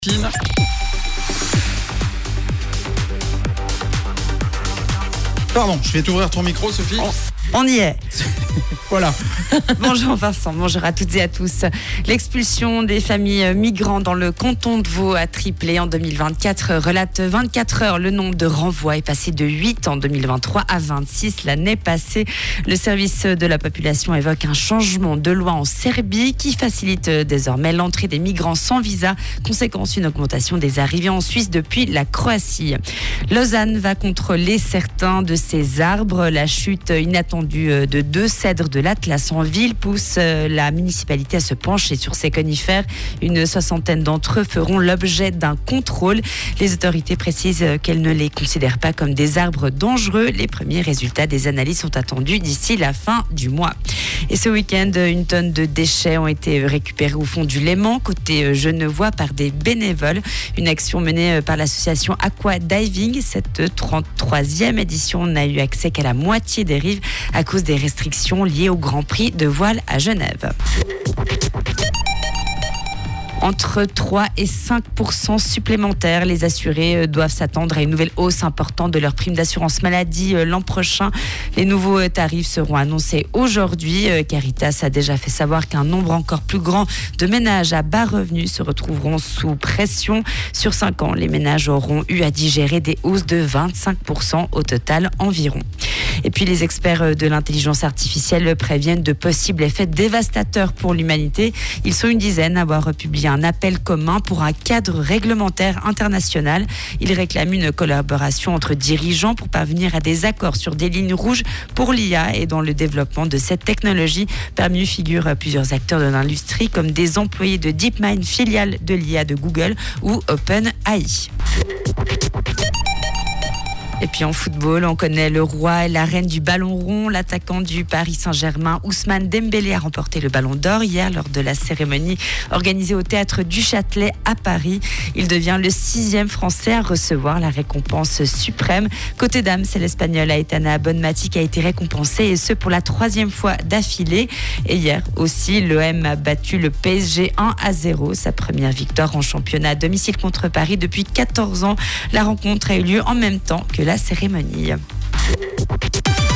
Pardon, je vais t'ouvrir ton micro, Sophie. On y est. Voilà. Bonjour Vincent, bonjour à toutes et à tous. L'expulsion des familles migrantes dans le canton de Vaud a triplé en 2024. Relate 24 heures, le nombre de renvois est passé de 8 en 2023 à 26 l'année passée. Le service de la population évoque un changement de loi en Serbie qui facilite désormais l'entrée des migrants sans visa. Conséquence, une augmentation des arrivées en Suisse depuis la Croatie. Lausanne va contrôler certains de ses arbres. La chute inattendue de 2 cèdres de l'Atlas en ville pousse la municipalité à se pencher sur ces conifères. Une 60aine d'entre eux feront l'objet d'un contrôle. Les autorités précisent qu'elles ne les considèrent pas comme des arbres dangereux. Les premiers résultats des analyses sont attendus d'ici la fin du mois. Et ce week-end, 1 tonne de déchets ont été récupérés au fond du Léman, côté genevois, par des bénévoles. Une action menée par l'association Aqua Diving. Cette 33e édition n'a eu accès qu'à la moitié des rives à cause des restrictions liées au Grand Prix de voile à Genève. Entre 3 et 5% supplémentaires, les assurés doivent s'attendre à une nouvelle hausse importante de leur prime d'assurance maladie l'an prochain. Les nouveaux tarifs seront annoncés aujourd'hui. Caritas a déjà fait savoir qu'un nombre encore plus grand de ménages à bas revenus se retrouveront sous pression. Sur 5 ans, les ménages auront eu à digérer des hausses de 25% au total environ. Et puis les experts de l'intelligence artificielle préviennent de possibles effets dévastateurs pour l'humanité. Ils sont une dizaine à avoir publié un appel commun pour un cadre réglementaire international. Ils réclament une collaboration entre dirigeants pour parvenir à des accords sur des lignes rouges pour l'IA et dans le développement de cette technologie. Parmi eux figurent plusieurs acteurs de l'industrie comme des employés de DeepMind, filiale de l'IA de Google, ou OpenAI. Et puis en football, on connaît le roi et la reine du ballon rond. L'attaquant du Paris Saint-Germain, Ousmane Dembélé, a remporté le ballon d'or hier lors de la cérémonie organisée au Théâtre du Châtelet à Paris. Il devient le 6e Français à recevoir la récompense suprême. Côté dames, c'est l'Espagnole Aitana Bonmati qui a été récompensée, et ce pour la 3e fois d'affilée. Et hier aussi, l'OM a battu le PSG 1-0. Sa première victoire en championnat à domicile contre Paris depuis 14 ans. La rencontre a eu lieu en même temps que la cérémonie.